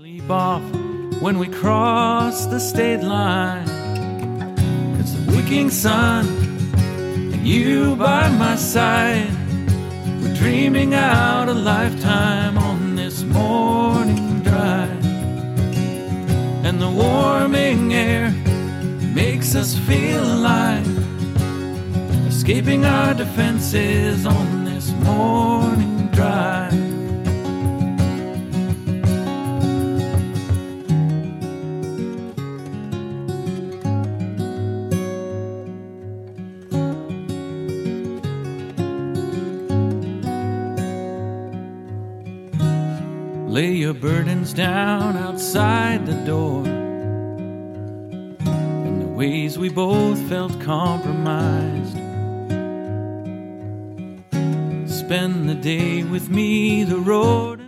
Sleep off when we cross the state line. It's the waking sun and you by my side. We're dreaming out a lifetime on this morning drive. And the warming air makes us feel alive, escaping our defenses on this morning drive. Lay your burdens down outside the door. In the ways we both felt compromised. Spend the day with me, the road